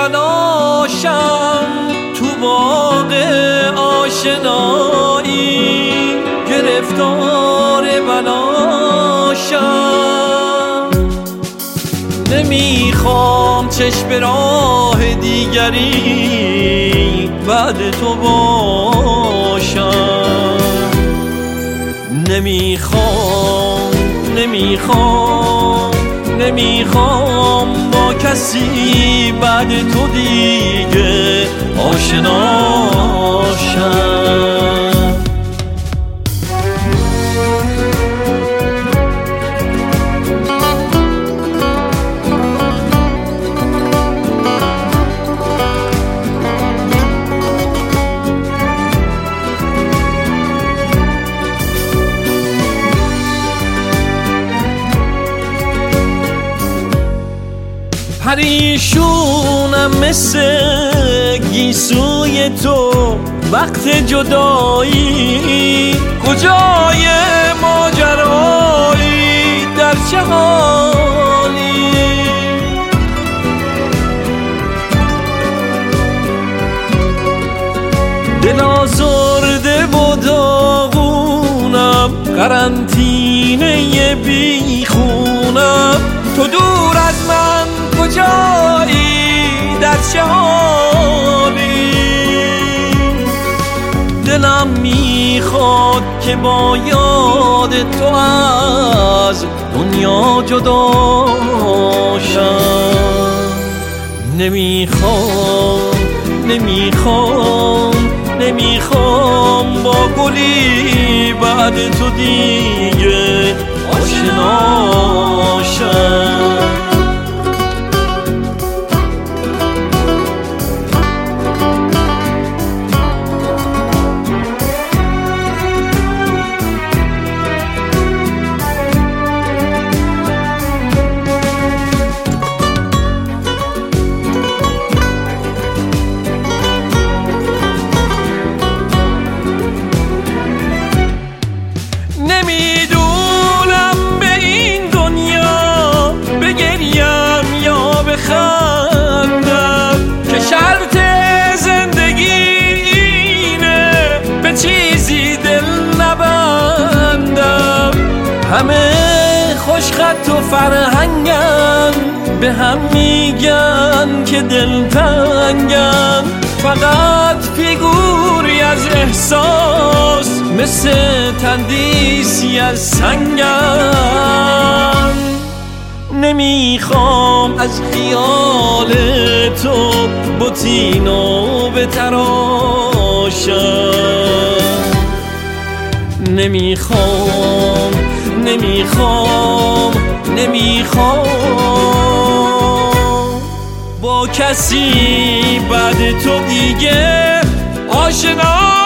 تلاشم تو باغ آشنایی گرفتار بلاشم. نمیخوام چشم راه دیگری بعد تو باشم. نمیخوام با کسی بعد تو دیگه آشناشم. پریشونم مثل گیسوی تو وقت جدایی، کجای ماجرایی در چه حالی؟ دل آزرده و داغونم، قرنطینه بیخونم، تو دور از من کجایی در چه حالی؟ دلم میخواد که با یاد تو از دنیا جدا شم. نمیخوام با گلی بعد تو دیگه آشنا شم. نمیدونم به این دنیا بگریم یا بخندم، که شرط زندگی اینه به چیزی دل نبندم. همه خوشخط و فرهنگن به هم میگن که دلتنگن، فقط فیگوری از احساس مثل تندیسی از سنگن. نمیخوام از خیال تو بطینو بتراشم. نمیخوام با کسی بعد تو دیگه آشنا